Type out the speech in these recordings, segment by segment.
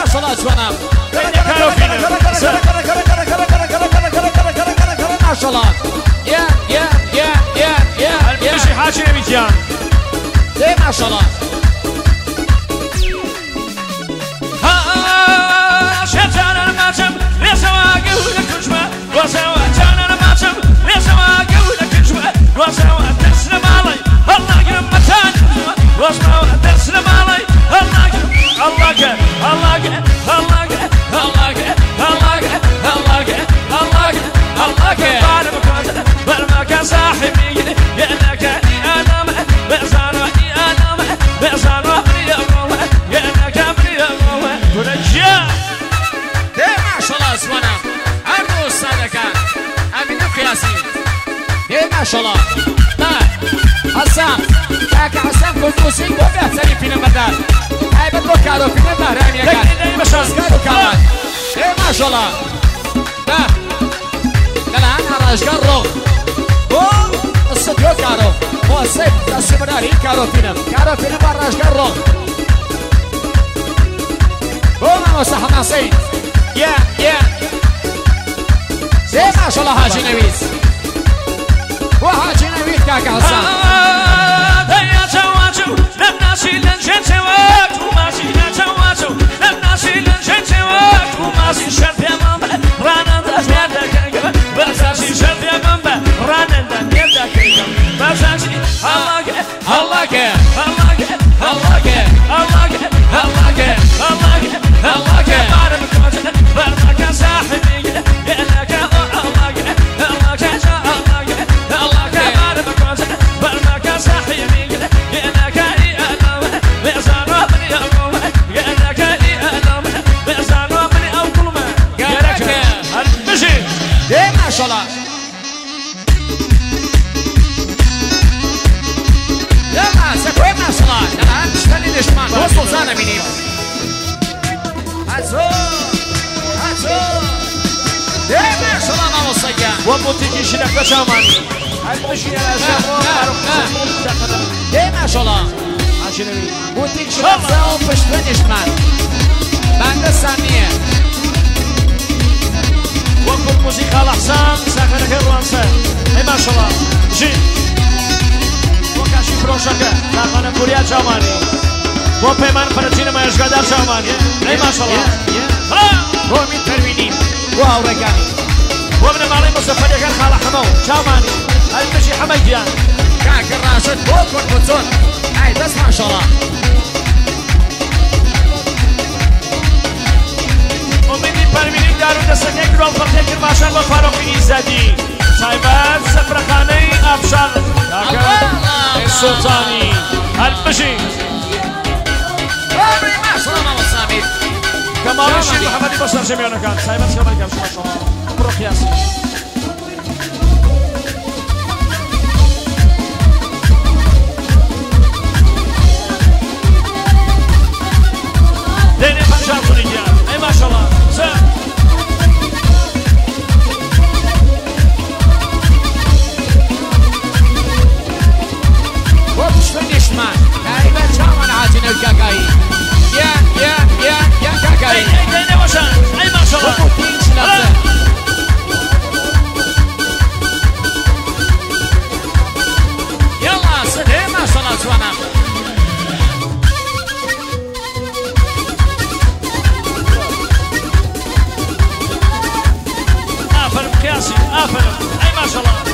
ماشاءالله جوانم ماشاءالله يا مشي حاجي نبيجان ايه ماشاءالله شجانا الماتم لسواقي ولكجمة وسوا جانا الماتم لسواقي ولكجمة وسوا تسلم علي الله قرم متان وسوا تسلم علي الله قرم الله قرم الله قرم الله قرم الله قرم الله قرم الله قرم الله قرم الله قرم صاحبي يأنك أنا بأسانو أنا بأسانو يأنك أمري ورجال ما شاء الله اسوانا عرضو السادة كان امين قياسي ما شاء الله حسام كاكا حسام كنت موسيقى وفيه سري فينا مدار هاي بدو كارو فينا مهران يا كان كارو كمان ما شاء الله الان عراش كارو الصديو كارو هو السيف السمراري كارو فينا براش كارو قوم وصح نصيب يا زي ما شاء الله حاجي نويس وحاجي نويس كاكا حسان يا جواجو نبناشي لنجنجوات وماشي نجواجو نبناشي لنجنجوات وماشي شرف يا ماما رانا داك بساشي شرف يا ماما رانا داك بساشي الله الله الله الله الله الله الله الله برمك صاحبي يأنك الله برمك صاحبي يأنك أنا بإحسان ربني أقوم يأنك أنا بإحسان ربني أقوم يأنك المشي ما شاء الله يا ما سكوي ما شاء الله الآن تشتغلي نجمان وصل زانا مني هاتو ما شاء الله ما وصيان ومتجي شنك بشاماني المشي على ما شاء الله عشان بوتيك شنك زاو بشتغل نجمان بعد الثانية وكل موسيقى الأحسان ساخنك الروانسة ما شاء الله جي وكاشي فروشك ساخنك كوريا جاماني وبيمان فرجينا ما يشغدار جاماني ما شاء الله رومي ترويني واو رقاني وابن مالي مصطفى كان خالة حمو جاماني المشي حميديان كاك الراشد بوكر بوتون هاي بس ما شاء الله ومني برميني دارو دستك رول فرتك ماشان وفاروق إيزادي سايبات سفرخاني أبشار السلطاني المشي ما شاء الله ما وصامي كمال الشيخ محمد بصر جميعنا كان سايبات كمال كان ما شاء الله برو قياسي ديني فنشان كونيجيان اي ما شاء الله وبشتغل شمال تقريبا شامل عاجنا الكاكاي يا كاكاي ديني وشان اي ما شاء الله يلا صدق ما شاء الله جوانا آفرم قياسي آفرم اي ما شاء الله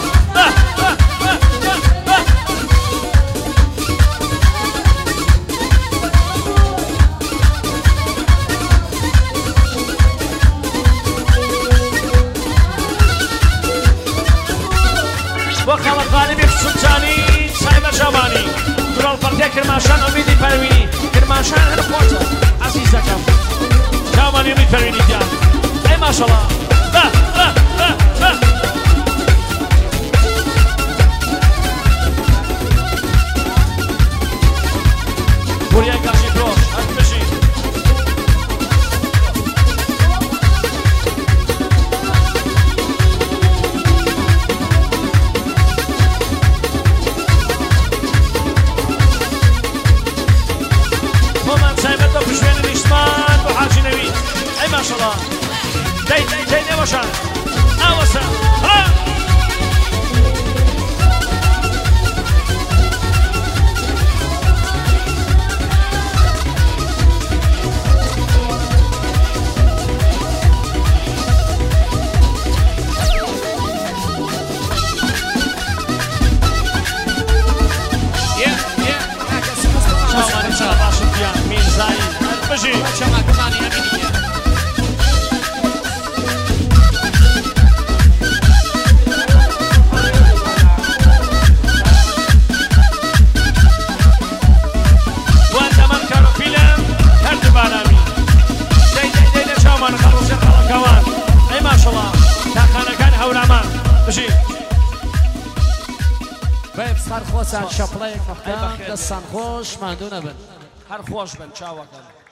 وخالد غالبي السلطاني سايبة جاماني درال فرتيا كرماشان أميدي پرويني كرماشان هر خوته عزيزة جاماني أميد پرويني ديان اي ما شاء الله بوريا قاشي بروش المشي ومن سايبته بشوين الإشمان وحاجي نوي ماشاءالله دي باشن اوسا سرخوش شپلای مختار دستان خوش مندونه بن هر خوش بن چاوکن